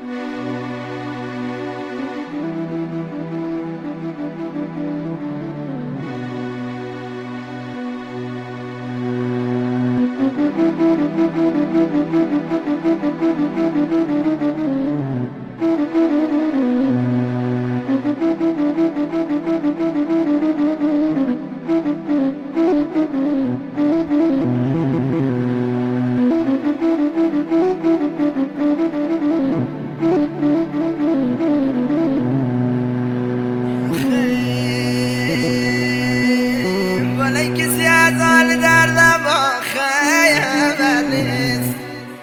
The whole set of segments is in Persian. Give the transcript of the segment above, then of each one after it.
ولی کسی از حال دردم با خیبر نیست.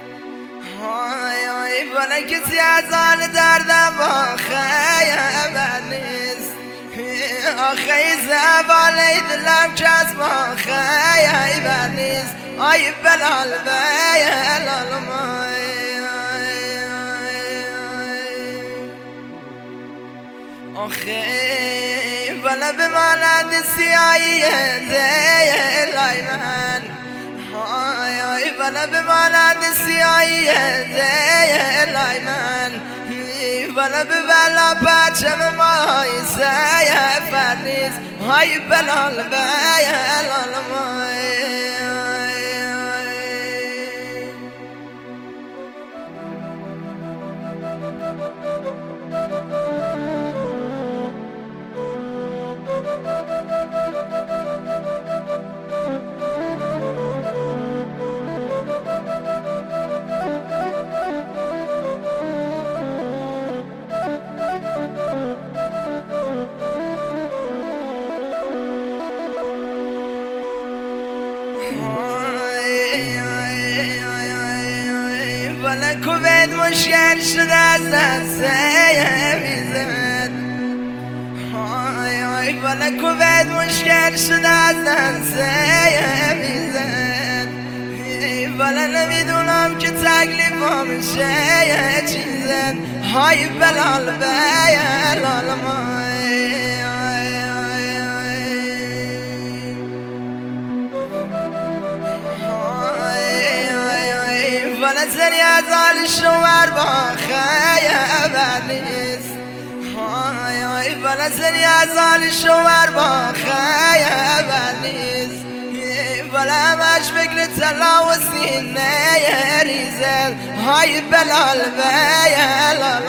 ولی کسی از حال دردم با خیبر نیست. آخه زباله دلم کس با خیبر نیست. آی بلال بلال آخه ولی به مانند سیاهی دلای من، ولی به مانند سیاهی دلای من، ولی به بلا پرچم مای سیفر نیست. های بلال بلال ولی کوبید مشکل شد از دسته میزد. ولی کوبید مشکل شد از دسته میزد. ولی نمیدونم که تکلیفم میشه یه چیزه. های بلال بلال ولی زنی از حال شوهر با خیبر نیست. ولی زنی از حال شوهر با خیبر نیست. ولی همش فکر طلا و سینه ریزه. های بلال بلال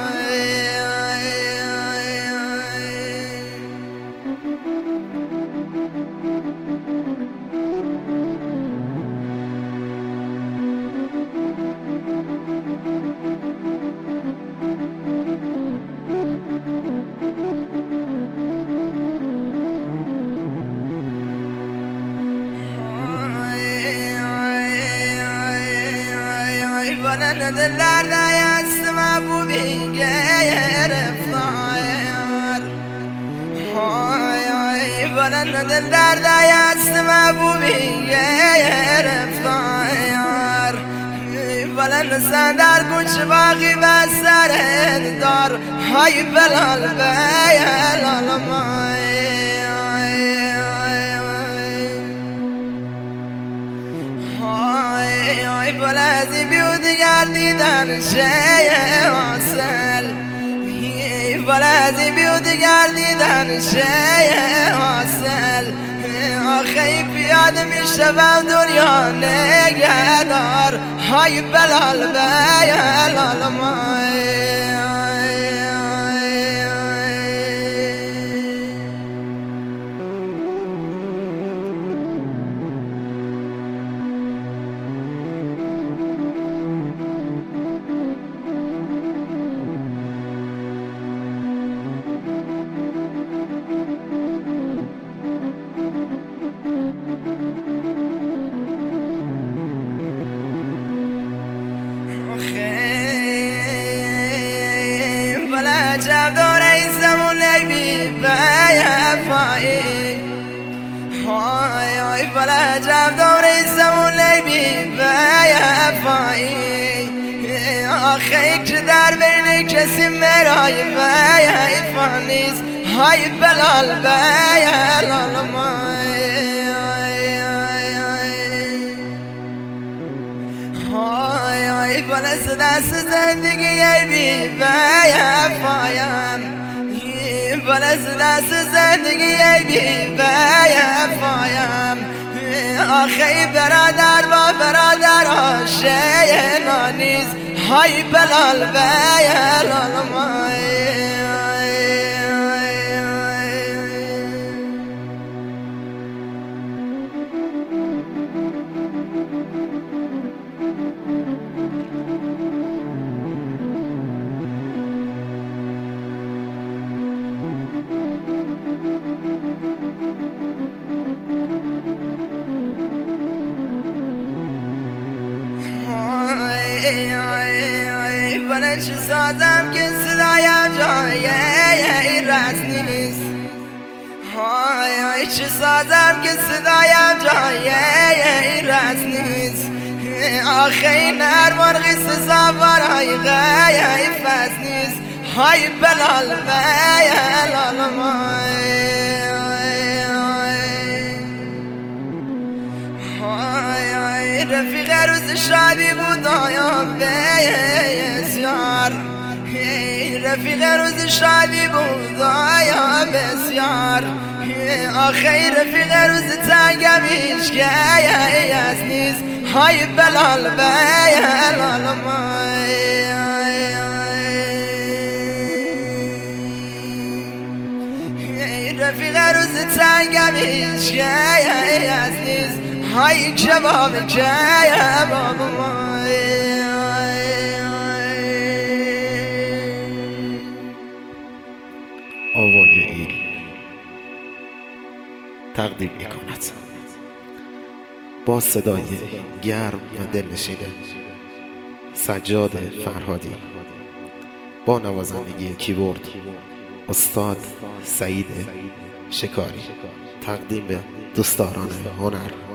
ولی دل دردی است محبوبی گرفتار. ولی دل دردی است محبوبی گرفتار. ولی نسن در کوچه باقی بسر دار. های بلال بلال بلازی بیود گردیدن شه حاصل. بلازی بیود گردیدن شه حاصل. آخه پیاده میشوم دنیا نگهدار. های بلال بلال عجب داره زمون نبی بیفایی. ولی عجب داره زمون نبی بیفایی. آخه که در بین کسی مرای بیفا نیست. های بلال بلال ولی دست زندگی بی وفایم باز دست زندگی بی وفایم آخی برادر با برادر آشینا نیست های بلال بیلال مای بله چه سازم که صدایم جای رس نیست چه سازم که صدایم جای رس نیست آخه نر مرغی سزاوارای غیف از نیست های بلال بیلال مای رفیق روز شادی بود آیا بسیار رفیق روز شادی بود آیا بسیار آخه رفیق روز تنگم هیچ که از نیست های بلال بیلال مای رفیق روز تنگم هیچ که از نیست های کباب آوای ایل تقدیم میکند با صدای گرم و دلنشین سجاد فرهادی با نوازندگی کیبورد استاد سعید شکاری تقدیم به دوستداران هنر.